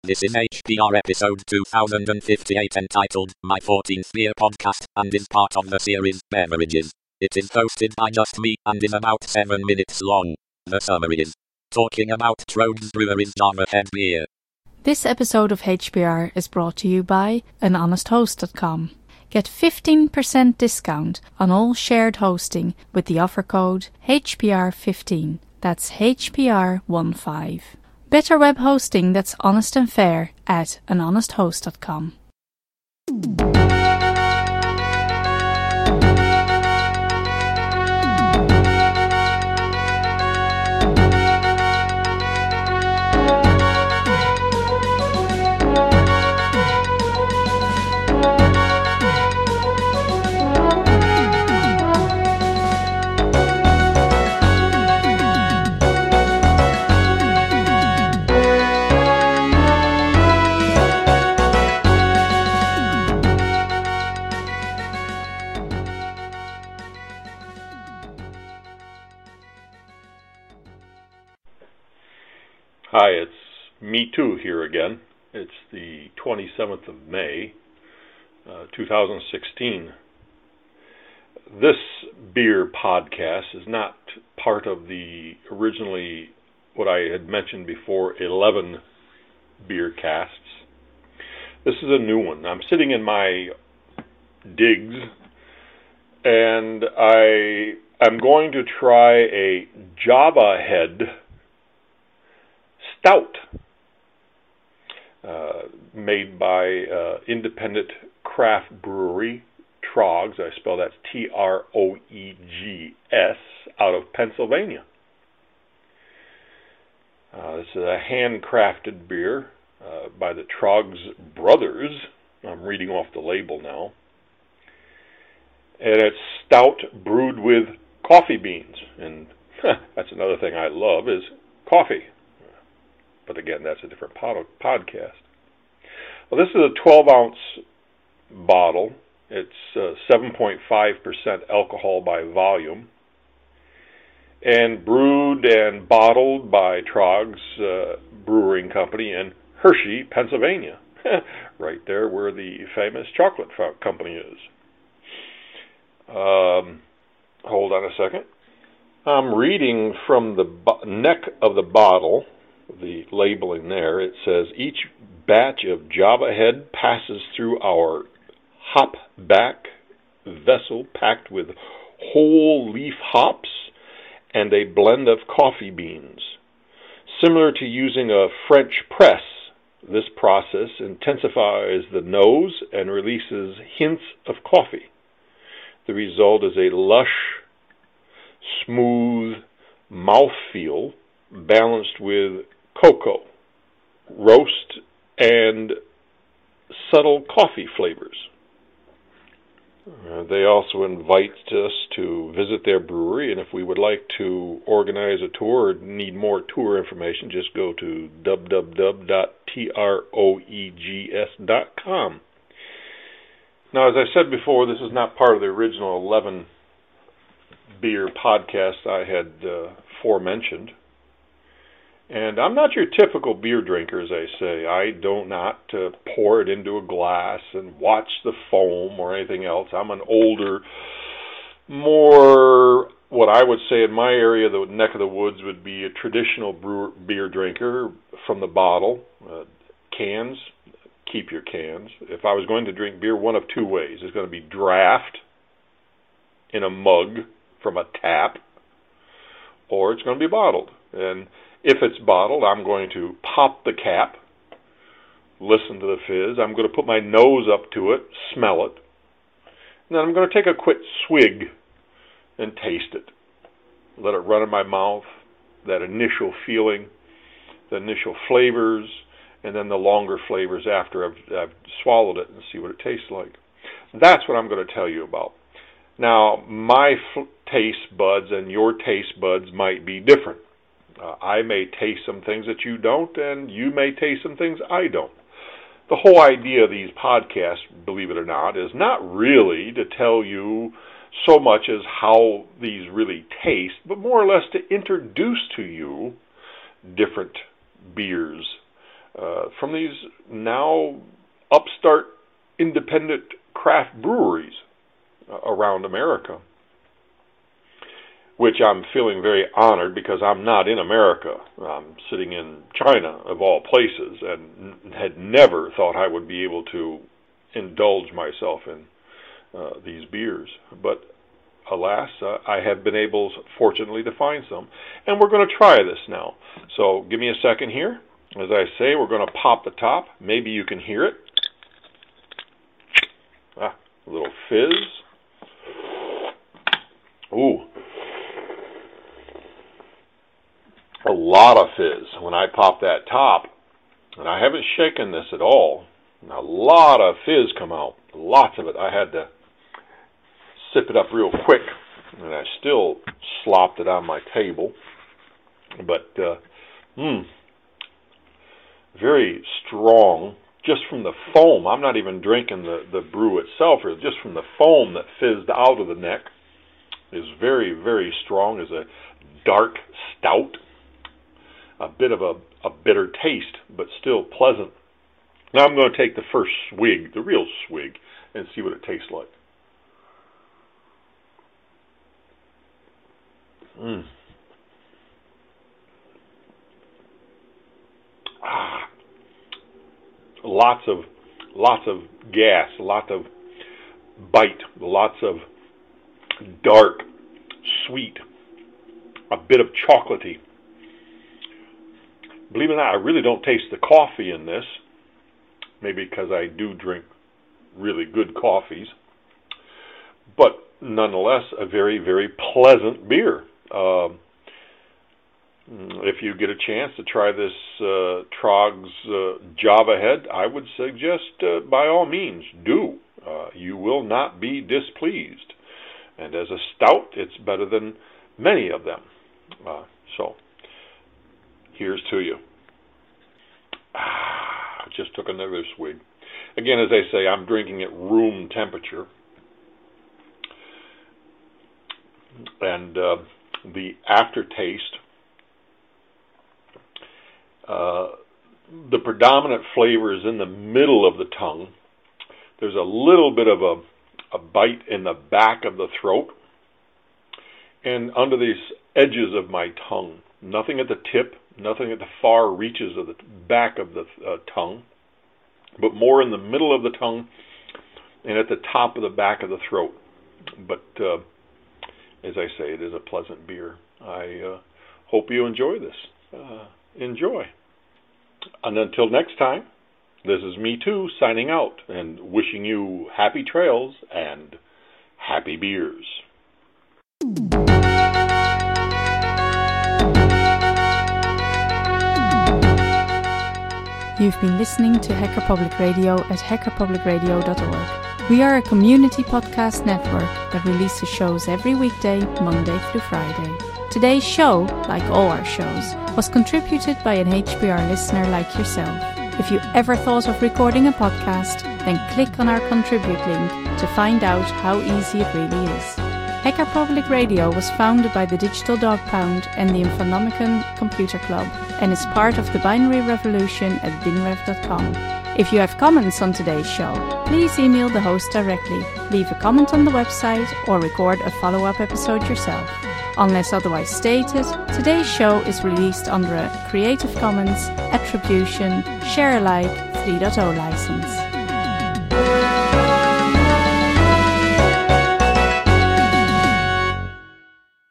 This is HPR episode 2058 entitled My 14th Beer Podcast and is part of the series Beverages. It is hosted by just me and is about 7 minutes long. The summary is talking about Trogs Brewery's Java Head beer. This episode of HPR is brought to you by anhonesthost.com. Get 15% discount on all shared hosting with the offer code HPR15. That's HPR15. Better web hosting that's honest and fair at anhonesthost.com. Hi, it's me too here again. It's the 27th of May, 2016. This beer podcast is not part of the originally, what I had mentioned before, 11 beer casts. This is a new one. I'm sitting in my digs, and I'm going to try a Java Head Stout, made by independent craft brewery Trogs. I spell that's Troegs, out of Pennsylvania. This is a handcrafted beer by the Trogs brothers. I'm reading off the label now. And it's stout brewed with coffee beans. And that's another thing I love is coffee. But again, that's a different podcast. Well, this is a 12-ounce bottle. It's 7.5% alcohol by volume. And brewed and bottled by Trogs Brewing Company in Hershey, Pennsylvania. Right there where the famous chocolate company is. Hold on a second. I'm reading from the neck of the bottle. The labeling there, it says, each batch of Java Head passes through our hop back vessel packed with whole leaf hops and a blend of coffee beans. Similar to using a French press, this process intensifies the nose and releases hints of coffee. The result is a lush, smooth mouthfeel balanced with cocoa, roast, and subtle coffee flavors. They also invite us to visit their brewery, and if we would like to organize a tour or need more tour information, just go to www.troegs.com. Now, as I said before, this is not part of the original 11 beer podcast I had forementioned. And I'm not your typical beer drinker, as I say. I do not pour it into a glass and watch the foam or anything else. I'm an older, more, what I would say in my area, the neck of the woods, would be a traditional beer drinker from the bottle. Cans, keep your cans. If I was going to drink beer, one of two ways. It's going to be draft in a mug from a tap, or it's going to be bottled. And if it's bottled, I'm going to pop the cap, listen to the fizz. I'm going to put my nose up to it, smell it. And then I'm going to take a quick swig and taste it. Let it run in my mouth, that initial feeling, the initial flavors, and then the longer flavors after I've swallowed it and see what it tastes like. That's what I'm going to tell you about. Now, my taste buds and your taste buds might be different. I may taste some things that you don't, and you may taste some things I don't. The whole idea of these podcasts, believe it or not, is not really to tell you so much as how these really taste, but more or less to introduce to you different beers from these now upstart independent craft breweries around America, which I'm feeling very honored because I'm not in America. I'm sitting in China, of all places, and had never thought I would be able to indulge myself in these beers. But alas, I have been able, fortunately, to find some. And we're going to try this now. So give me a second here. As I say, we're going to pop the top. Maybe you can hear it. A little fizz. Ooh. A lot of fizz. When I pop that top, and I haven't shaken this at all, a lot of fizz come out. Lots of it. I had to sip it up real quick, and I still slopped it on my table. But, very strong, just from the foam. I'm not even drinking the brew itself, or just from the foam that fizzed out of the neck is very, very strong. Is a dark stout, a bit of a bitter taste, but still pleasant. Now I'm going to take the first swig, the real swig, and see what it tastes like. Lots of gas, lots of bite, lots of dark, sweet, a bit of chocolatey. Believe it or not, I really don't taste the coffee in this. Maybe because I do drink really good coffees. But nonetheless, a very, very pleasant beer. If you get a chance to try this Trog's Java Head, I would suggest by all means do. You will not be displeased. And as a stout, it's better than many of them. So, here's to you. I just took another swig. Again, as I say, I'm drinking at room temperature. And the aftertaste, the predominant flavor is in the middle of the tongue. There's a little bit of a bite in the back of the throat and under these edges of my tongue. Nothing at the tip, nothing at the far reaches of the back of the tongue, but more in the middle of the tongue and at the top of the back of the throat. But as I say, it is a pleasant beer. I hope you enjoy this. Enjoy. And until next time, this is me too signing out and wishing you happy trails and happy beers. You've been listening to Hacker Public Radio at hackerpublicradio.org. We are a community podcast network that releases shows every weekday, Monday through Friday. Today's show, like all our shows, was contributed by an HPR listener like yourself. If you ever thought of recording a podcast, then click on our contribute link to find out how easy it really is. Hacker Public Radio was founded by the Digital Dog Pound and the Infonomicon Computer Club and is part of the binary revolution at binrev.com. If you have comments on today's show, please email the host directly, leave a comment on the website, or record a follow-up episode yourself. Unless otherwise stated, today's show is released under a Creative Commons Attribution Share Alike 3.0 license.